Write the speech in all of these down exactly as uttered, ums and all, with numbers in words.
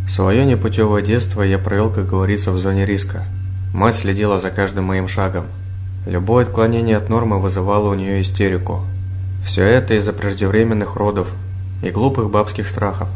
Свое непутевое детство я провел, как говорится, в зоне риска. Мать следила за каждым моим шагом. Любое отклонение от нормы вызывало у нее истерику. Все это из-за преждевременных родов и глупых бабских страхов.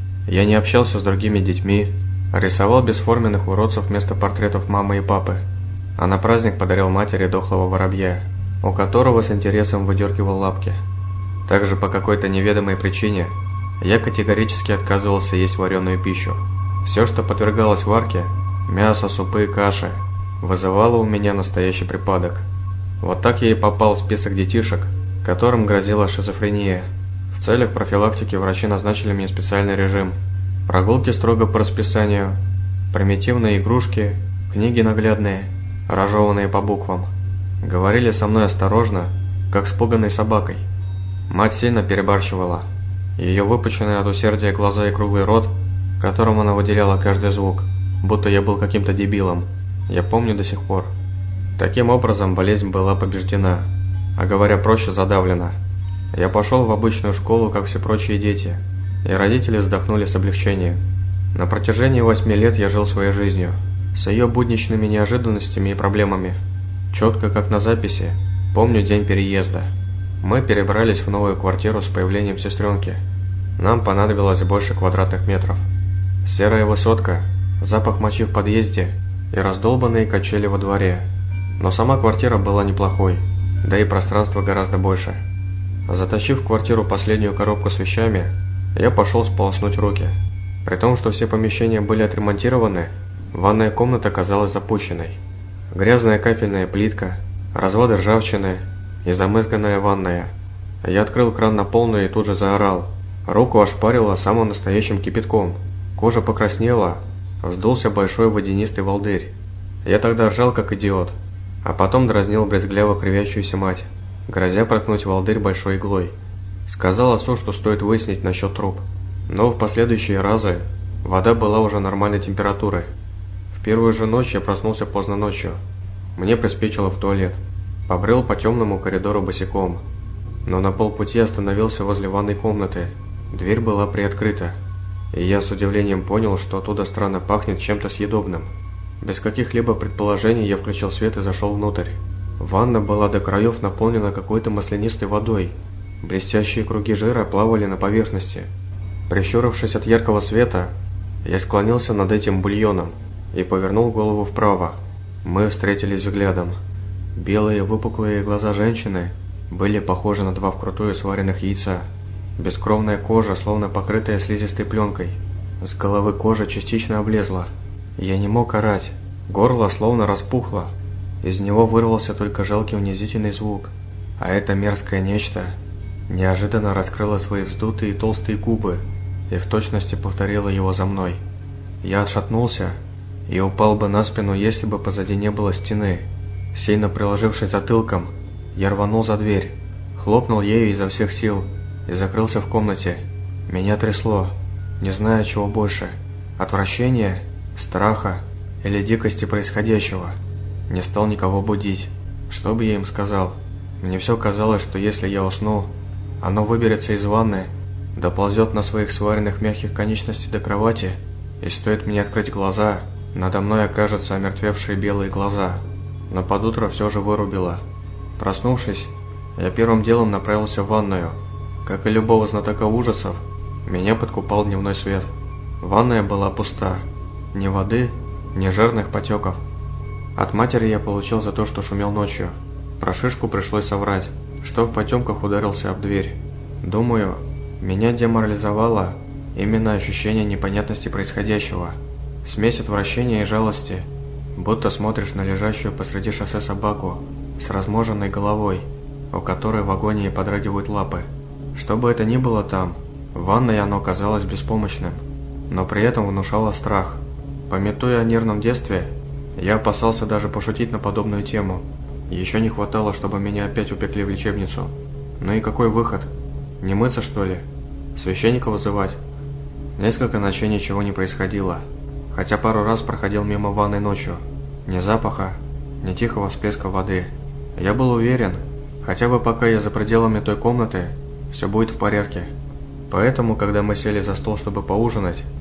Я не общался с другими детьми, а рисовал бесформенных уродцев вместо портретов мамы и папы. А на праздник подарил матери дохлого воробья, у которого с интересом выдергивал лапки. Также по какой-то неведомой причине я категорически отказывался есть вареную пищу. Все, что подвергалось варке, мясо, супы и каши, вызывало у меня настоящий припадок. Вот так я и попал в список детишек, которым грозила шизофрения. В целях профилактики врачи назначили мне специальный режим. Прогулки строго по расписанию, примитивные игрушки, книги наглядные, разжеванные по буквам. Говорили со мной осторожно, как с пуганой собакой. Мать сильно перебарщивала. Ее выпученные от усердия глаза и круглый рот, в котором она выделяла каждый звук, будто я был каким-то дебилом, я помню до сих пор. Таким образом, болезнь была побеждена, а говоря проще, задавлена. Я пошел в обычную школу, как все прочие дети, и родители вздохнули с облегчением. На протяжении восьми лет я жил своей жизнью, с ее будничными неожиданностями и проблемами. Четко, как на записи, помню день переезда. Мы перебрались в новую квартиру с появлением сестренки. Нам понадобилось больше квадратных метров. Серая высотка, запах мочи в подъезде и раздолбанные качели во дворе. Но сама квартира была неплохой, да и пространство гораздо больше. Затащив в квартиру последнюю коробку с вещами, я пошел сполоснуть руки. При том, что все помещения были отремонтированы, ванная комната казалась запущенной. Грязная кафельная плитка, разводы ржавчины и замызганная ванная. Я открыл кран на полную и тут же заорал. Руку ошпарило самым настоящим кипятком. Кожа покраснела, вздулся большой водянистый волдырь. Я тогда ржал как идиот, а потом дразнил брезгляво кривящуюся мать, грозя проткнуть волдырь большой иглой. Сказал отцу, что стоит выяснить насчет труб. Но в последующие разы вода была уже нормальной температуры. В первую же ночь я проснулся поздно ночью. Мне приспичило в туалет. Побрел по темному коридору босиком. Но на полпути остановился возле ванной комнаты. Дверь была приоткрыта. И я с удивлением понял, что оттуда странно пахнет чем-то съедобным. Без каких-либо предположений я включил свет и зашел внутрь. Ванна была до краев наполнена какой-то маслянистой водой. Блестящие круги жира плавали на поверхности. Прищурившись от яркого света, я склонился над этим бульоном и повернул голову вправо. Мы встретились взглядом. Белые выпуклые глаза женщины были похожи на два вкрутую сваренных яйца. Бескровная кожа, словно покрытая слизистой пленкой. С головы кожа частично облезла. Я не мог орать. Горло словно распухло. Из него вырвался только жалкий унизительный звук. А это мерзкое нечто неожиданно раскрыло свои вздутые толстые губы и в точности повторило его за мной. Я отшатнулся и упал бы на спину, если бы позади не было стены. Сильно приложившись затылком, я рванул за дверь, хлопнул ею изо всех сил и закрылся в комнате. Меня трясло, не зная, чего больше – отвращения, страха или дикости происходящего. Не стал никого будить. Что бы я им сказал? Мне все казалось, что если я усну, оно выберется из ванны, доползет на своих сваренных мягких конечностей до кровати, и стоит мне открыть глаза, надо мной окажутся омертвевшие белые глаза. Но под утро все же вырубило. Проснувшись, я первым делом направился в ванную. Как и любого знатока ужасов, меня подкупал дневной свет. Ванная была пуста. Ни воды, ни жирных потеков. От матери я получил за то, что шумел ночью. Про шишку пришлось соврать, что в потемках ударился об дверь. Думаю, меня деморализовало именно ощущение непонятности происходящего. Смесь отвращения и жалости, будто смотришь на лежащую посреди шоссе собаку с разможенной головой, у которой в агонии подрагивают лапы. Что бы это ни было там, в ванной оно казалось беспомощным, но при этом внушало страх. Памятуя о нервном детстве, я опасался даже пошутить на подобную тему. Еще не хватало, чтобы меня опять упекли в лечебницу. Ну и какой выход? Не мыться, что ли? Священника вызывать? Несколько ночей ничего не происходило, хотя пару раз проходил мимо ванной ночью. Ни запаха, ни тихого всплеска воды. Я был уверен, хотя бы пока я за пределами той комнаты, все будет в порядке. Поэтому, когда мы сели за стол, чтобы поужинать,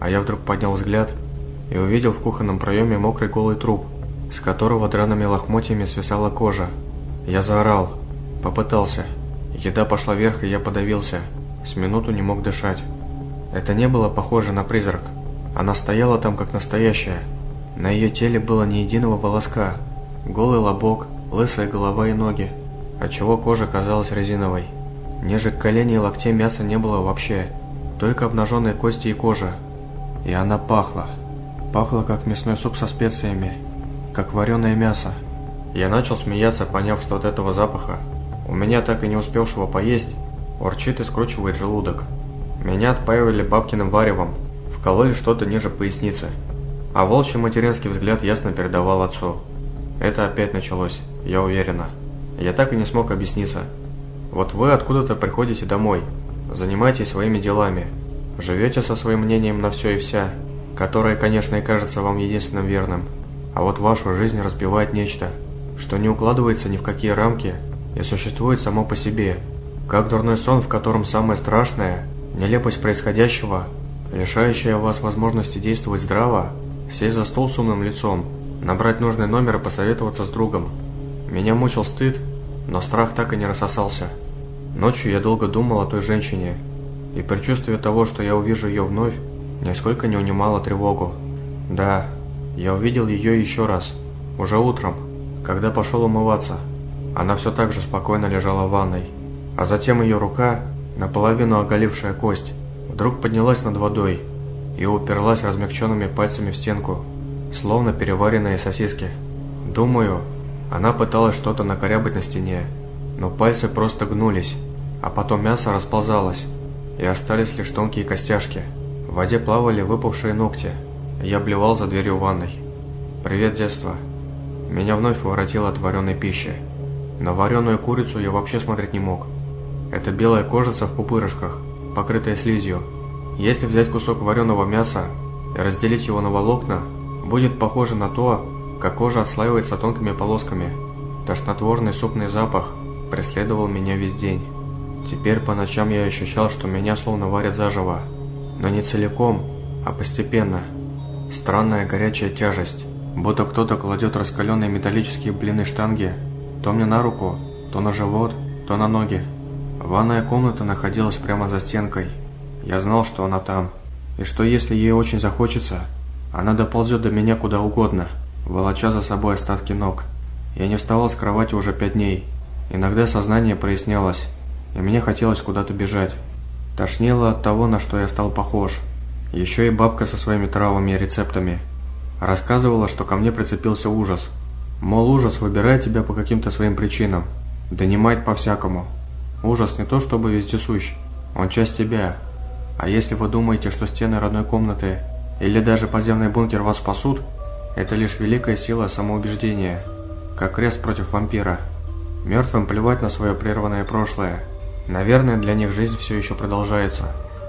А я вдруг поднял взгляд и увидел в кухонном проеме мокрый голый труп, с которого драными лохмотьями свисала кожа. Я заорал. Попытался. Еда пошла вверх, и я подавился. С минуту не мог дышать. Это не было похоже на призрак. Она стояла там, как настоящая. На ее теле было ни единого волоска. Голый лобок, лысая голова и ноги, отчего кожа казалась резиновой. Ниже коленей и локтей мяса не было вообще, только обнаженные кости и кожа. И она пахла. Пахла, как мясной суп со специями, как вареное мясо. Я начал смеяться, поняв, что от этого запаха у меня, так и не успевшего поесть, урчит и скручивает желудок. Меня отпаивали бабкиным варевом, вкололи что-то ниже поясницы. А волчий материнский взгляд ясно передавал отцу. Это опять началось, я уверена. Я так и не смог объясниться. Вот вы откуда-то приходите домой, занимаетесь своими делами, живете со своим мнением на все и вся, которое, конечно, и кажется вам единственным верным. А вот вашу жизнь разбивает нечто, что не укладывается ни в какие рамки и существует само по себе, как дурной сон, в котором самое страшное – нелепость происходящего, лишающая вас возможности действовать здраво, сесть за стол с умным лицом, набрать нужный номер и посоветоваться с другом. Меня мучил стыд, но страх так и не рассосался. Ночью я долго думал о той женщине, и предчувствие того, что я увижу ее вновь, нисколько не унимало тревогу. Да, я увидел ее еще раз, уже утром, когда пошел умываться. Она все так же спокойно лежала в ванной, а затем ее рука, наполовину оголившая кость, вдруг поднялась над водой и уперлась размягченными пальцами в стенку, словно переваренные сосиски. Думаю, она пыталась что-то накорябать на стене, но пальцы просто гнулись, а потом мясо расползалось, и остались лишь тонкие костяшки. В воде плавали выпавшие ногти. Я блевал за дверью ванной. Привет, детство. Меня вновь воротило от вареной пищи. На вареную курицу я вообще смотреть не мог. Это белая кожица в пупырышках, покрытая слизью. Если взять кусок вареного мяса и разделить его на волокна, будет похоже на то, как кожа отслаивается тонкими полосками. Тошнотворный супный запах преследовал меня весь день. Теперь по ночам я ощущал, что меня словно варят заживо, но не целиком, а постепенно. Странная горячая тяжесть, будто кто-то кладет раскаленные металлические блины штанги то мне на руку, то на живот, то на ноги. Ванная комната находилась прямо за стенкой. Я знал, что она там, и что если ей очень захочется, она доползет до меня куда угодно, волоча за собой остатки ног. Я не вставал с кровати уже пять дней. Иногда сознание прояснялось, и мне хотелось куда-то бежать. Тошнило от того, на что я стал похож. Еще и бабка со своими травами и рецептами рассказывала, что ко мне прицепился ужас. Мол, ужас выбирает тебя по каким-то своим причинам, донимает по-всякому. Ужас не то чтобы вездесущ, он часть тебя. А если вы думаете, что стены родной комнаты или даже подземный бункер вас спасут, это лишь великая сила самоубеждения, как крест против вампира. Мертвым плевать на свое прерванное прошлое. Наверное, для них жизнь все еще продолжается.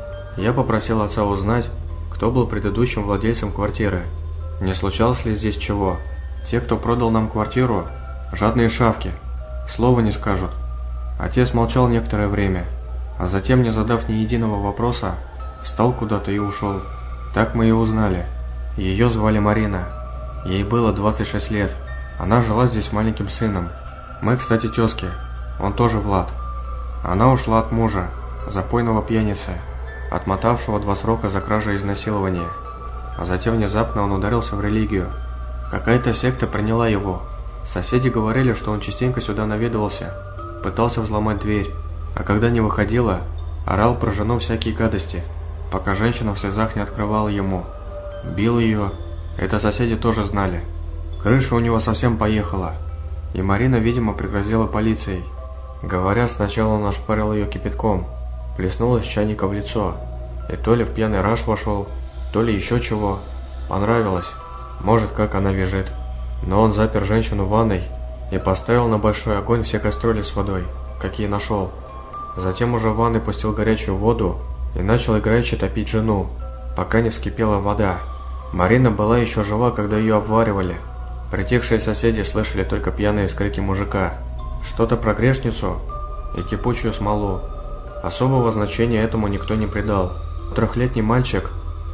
Я попросил отца узнать, кто был предыдущим владельцем квартиры. Не случалось ли здесь чего? Те, кто продал нам квартиру, жадные шавки, слова не скажут. Отец молчал некоторое время, а затем, не задав ни единого вопроса, встал куда-то и ушел. Так мы и узнали. Ее звали Марина. Ей было двадцать шесть лет. Она жила здесь с маленьким сыном. Мы, кстати, тезки. Он тоже Влад. Она ушла от мужа, запойного пьяницы, отмотавшего два срока за кражу и изнасилование. А затем внезапно он ударился в религию. Какая-то секта приняла его. Соседи говорили, что он частенько сюда наведывался, пытался взломать дверь, а когда не выходила, орал про жену всякие гадости, пока женщина в слезах не открывала ему. Бил ее. Это соседи тоже знали. Крыша у него совсем поехала. И Марина, видимо, пригрозила полицией. Говорят, сначала он ошпарил ее кипятком, плеснул из чайника в лицо, и то ли в пьяный раж вошел, то ли еще чего. Понравилось. Может, как она визжит. Но он запер женщину в ванной и поставил на большой огонь все кастрюли с водой, какие нашел. Затем уже в ванной пустил горячую воду и начал играючи топить жену, пока не вскипела вода. Марина была еще жива, когда ее обваривали. Притихшие соседи слышали только пьяные вскрики мужика. Что-то про грешницу и кипучую смолу. Особого значения этому никто не придал. Трехлетний мальчик,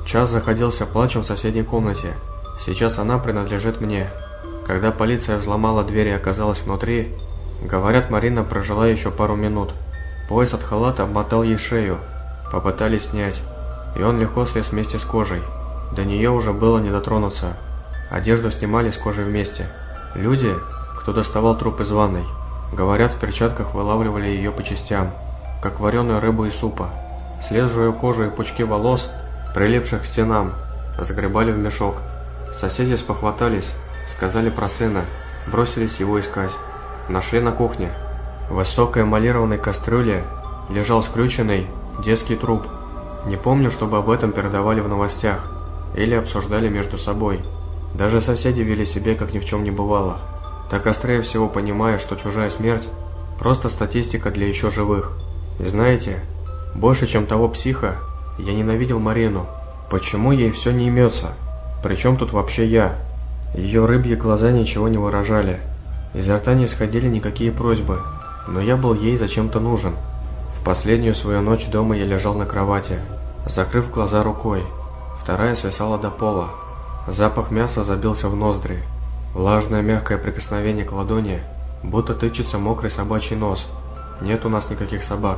Час заходился плачем в соседней комнате. Сейчас она принадлежит мне. Когда полиция взломала дверь и оказалась внутри, говорят, Марина прожила еще пару минут. Пояс от халата обмотал ей шею. Попытались снять, и он легко слез вместе с кожей. До нее уже было не дотронуться. Одежду снимали с кожей вместе. Люди, кто доставал труп из ванной, говорят, в перчатках вылавливали ее по частям, как вареную рыбу из супа. Слезшую кожу и пучки волос, прилипших к стенам, загребали в мешок. Соседи спохватались, сказали про сына, бросились его искать. Нашли на кухне. В высокой эмалированной кастрюле лежал скрюченный детский труп. Не помню, чтобы об этом передавали в новостях или обсуждали между собой. Даже соседи вели себя, как ни в чем не бывало. Так острее всего понимая, что чужая смерть – просто статистика для еще живых. И знаете, больше, чем того психа, я ненавидел Марину. Почему ей все не имется? Причем тут вообще я? Ее рыбьи глаза ничего не выражали. Изо рта не исходили никакие просьбы, но я был ей зачем-то нужен. В последнюю свою ночь дома я лежал на кровати, закрыв глаза рукой. Вторая свисала до пола. Запах мяса забился в ноздри. Влажное мягкое прикосновение к ладони, будто тычется мокрый собачий нос. Нет у нас никаких собак.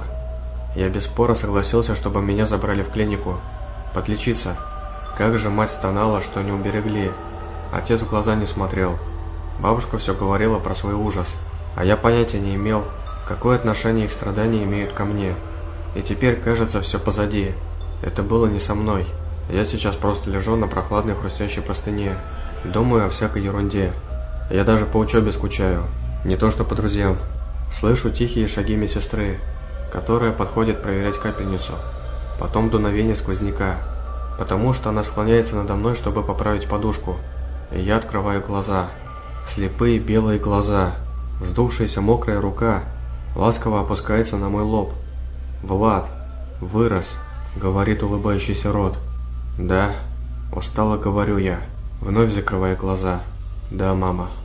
Я без спора согласился, чтобы меня забрали в клинику. Подлечиться. Как же мать стонала, что не уберегли. Отец в глаза не смотрел. Бабушка все говорила про свой ужас, а я понятия не имел, какое отношение их страдания имеют ко мне. И теперь, кажется, все позади. Это было не со мной. Я сейчас просто лежу на прохладной хрустящей простыне, думаю о всякой ерунде. Я даже по учебе скучаю, не то что по друзьям. Слышу тихие шаги медсестры, которая подходит проверять капельницу. Потом дуновение сквозняка, потому что она склоняется надо мной, чтобы поправить подушку. И я открываю глаза. Слепые белые глаза. Вздувшаяся мокрая рука ласково опускается на мой лоб. «Влад, вырос», — говорит улыбающийся рот. «Да», — устало говорю я, вновь закрывая глаза. «Да, мама».